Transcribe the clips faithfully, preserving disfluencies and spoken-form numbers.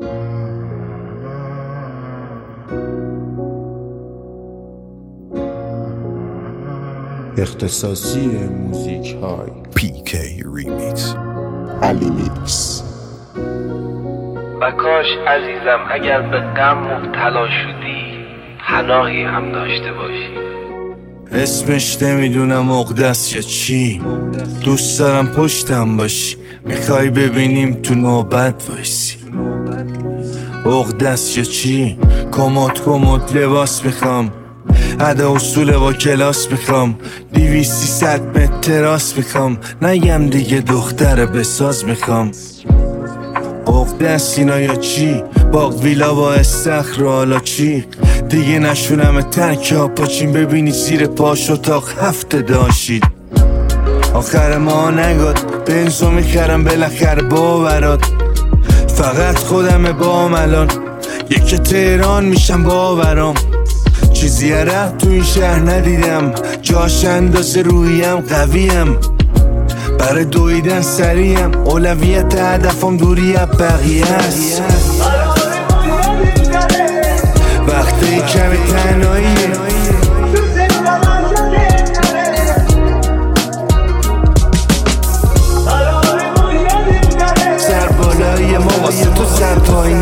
اختصاصی موزیک های پی کی ریمیکس علی میکس. و کاش عزیزم اگر به غم مبتلا شدی پناهی هم داشته باشی. اسمش نمیدونم عقده‌ست یا چی، دوست دارم پشتم باشی، میخوای ببینیم تو نوبت وایسی. عقده‌ست یا چی، کمد کمد لباس میخوام، ادا اصول با کلاس میخوام، دیویست سیصد متر تراس میخوام، نگم دیگه دختر بساز میخوام. عقده‌ست اینا یا چی، باغ ویلا با استخر و حالا چی، دیگه نشونم ترک ها پاچین، ببینی زیر پاش اتاق هفته داشید. آخر ما نگاد بنزو میخرم بالاخره باورات، فقط خودم بام الان یکی تهران میشم باورام. چیزی عرق تو این شهر ندیدم، جاش اندازه روحیم قویم، برای دویدن سریم، اولویت هدفم دوری از بقیه است. وقتی کمی تنهاییه سر بالای ما واسه تو سر پایین،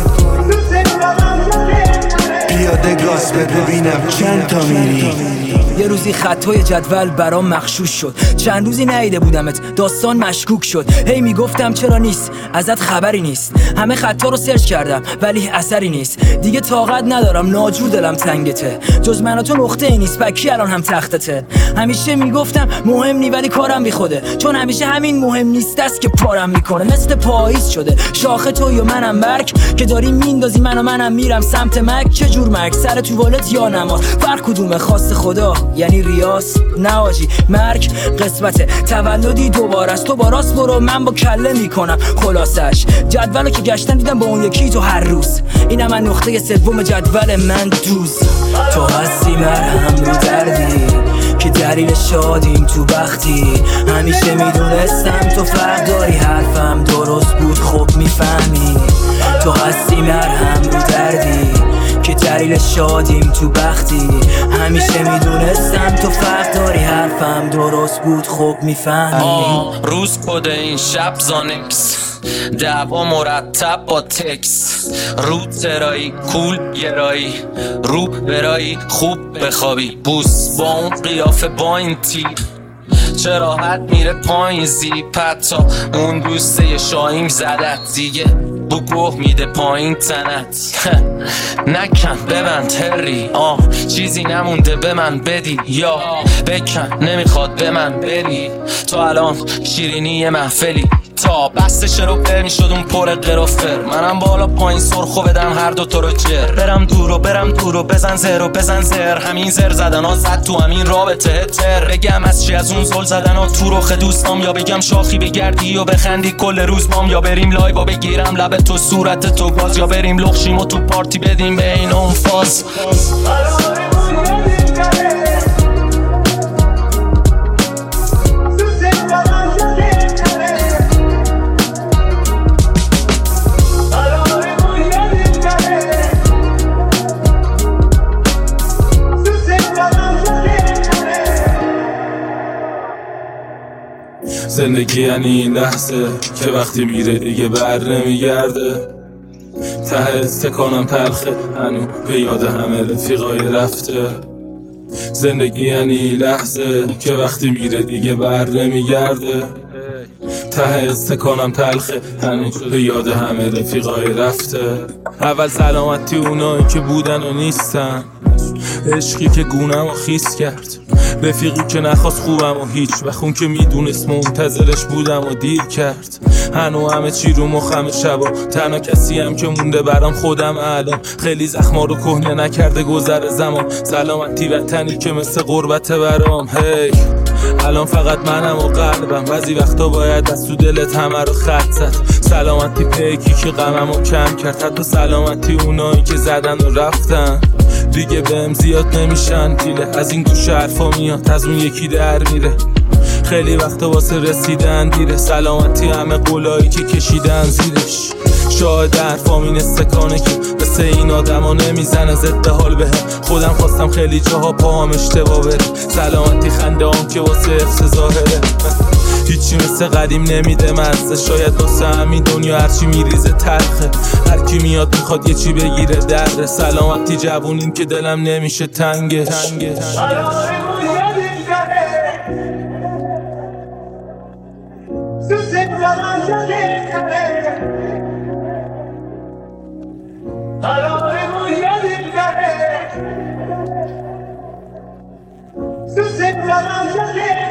پیاده گاز بده ببینم چند تا میری. یه روزی خطای جدول برام مخشوش شد، چند روزی ندیده بودمت، داستان مشکوک شد. هی میگفتم چرا نیست، ازت خبری نیست، همه خطا رو سرچ کردم ولی اثری نیست. دیگه طاقت ندارم، ناجور دلم تنگته، جز من و تو نقطه ای نیست، بکی الان هم تختته. همیشه میگفتم مهم نی ولی کارم بی خوده، چون همیشه همین مهم نیست است که پارم میکنه. مثل پاییز شده شاخه توی و منم برگ، که داری میندازی من و منم میرم سمت مک. چه جور مرگ، سر تو والت یا نماز، فرق کدومه، خواست خدا یعنی ریاض نه آجی. مرگ قسمته، تولدی دوباره است، تو با راست برو من با کله میکنم خلاصش. جدولو که گشتن دیدم با اون یکی تو هر روز، اینم من نقطه سوم جدول من دوز. تو هستی مرهم رو دردی که دلیل شادیم تو بختی، همیشه میدونستم تو فرق داری، حرفم درست بود خب میفهمی. تو هستی مرهم رو دردی که دلیل شادیم تو بختی، همیشه میدونستم تو فرق داری، حرفم درست بود خب میفهمی. روز کده این شب زانکس، دعوا مرتب با تکس، رو ترایی کول گرایی، رو برایی خوب بخوابی، بوس با اون قیافه با این تیپ، چه راحت میره پایین زیپت، تا اون دوسته شاهیم زدت دیگه بو گوه میده پایین تنت. نکن ببند هری، آه چیزی نمونده به من بدی، یا بکن نمیخواد به من بری، تو الان شیرینی محفلی، تا بستش رو پر میشد اون پر قرافر، منم بالا پایین سرخو بدم هر دو تا رو جر، برم دور و برم دور و بزن زر و بزن زر، همین زر زدن ها زد تو همین رابطه تر، بگم از چی از اون زل زدن ها تو رخ دوستام، یا بگم شاخی بگردی و بخندی کل روز بام، یا بریم لایو و بگیرم لب تو صورت تو گاز، یا بریم لخشیم و تو پارتی بدیم به این اون فاز. زندگی یعنی این لحظه که وقتی میره دیگه بر نمیگرده، ته استکانم تلخه هنو به یاد همه رفیقای رفته. زندگی یعنی این لحظه که وقتی میره دیگه بر نمیگرده، ته استکانم تلخه هنو به یاد همه رفیقای رفته. اول سلامتی اونایی که بودن و نیستن، عشقی که گونم و خیس کرد، رفیقی که نخواست خوبم و هیچ وقت که میدونست منتظرش بودم و دیر کرد. هنو همه چی رو مخم شبا، تنها کسی هم که مونده برام خودم الان، خیلی زخما رو کهنه نکرده گذر زمان، سلامتی وطنی که مثل غربت برام. هی الان فقط منم و قلبم، بعضی وقتا باید از تو دلت همه رو خط زد، سلامتی پیکی که غمم رو کم کرد، حتی سلامتی اونایی که زدن و رفتن دیگه بهم زیاد نمیشن دیله، از این گوش حرفا میاد از اون یکی در میره، خیلی وقتا واسه رسیدن دیره، سلامتی همه قولایی که کشیدن زیرش، شاهد حرفام این استکانه که مثل این آدم ها نمیزنه ضد حال بهم. خودم خواستم خیلی جاها پاهم اشتباه بره، سلامتی خنده هم که واسه حفظ ظاهره. هیچی مثل قدیم نمیده مزه، شاید واسه همین دنیا هرچی میریزه تلخه. هر کی میاد میخواد یه چی بگیره دره، سلامتی جوونین که دلم نمیشه تنگش. Su se